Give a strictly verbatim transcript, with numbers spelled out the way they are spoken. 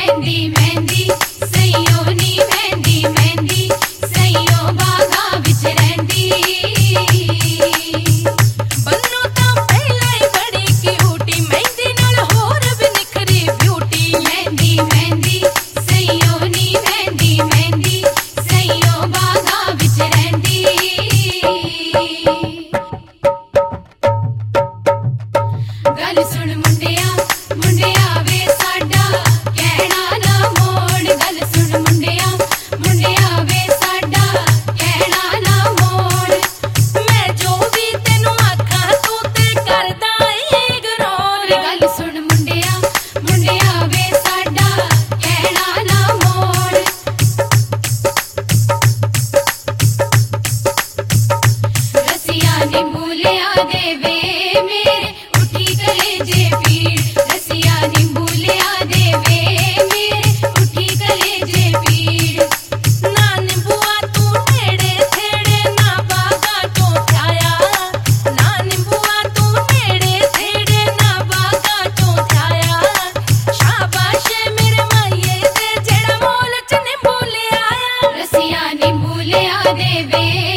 मेहंदी मेहंदी सईयो नी मेहंदी मेहंदी सईयो बागा विच रहिंदी बन्नू तां पहला ही बड़ी क्यूटी मेहंदी नाल होर भी निखरी ब्यूटी मेहंदी मेहंदी सईयो नी मेहंदी मेहंदी सईयो बागा विच रहिंदी गल सुन मुंडिया मुंडिया वे साडा कहना ना मोड़ गल सुन मुंडिया मुंडिया वे साडा कहना ना मोड़ मैं जो भी तेनू आखां तू ते करदा इग्नोर गल सुन मुंडिया मुंडिया वे साडा कहना ना मोड़ रसिया नी भूलिया देवे मेरे उठी कलेजे पीड़ रसिया नींबू लिया देवे मेरे उठी कलेजे पीड़ ना नींबुआ तू नेड़े थेड़े ना बागा तो थाया ना नींबुआ तू नेड़े थेड़े ना बागा तो थाया शाबाश मेरे माइये ते जेड़ा मोल च नींबू ले आया रसिया नींबू लिया देवे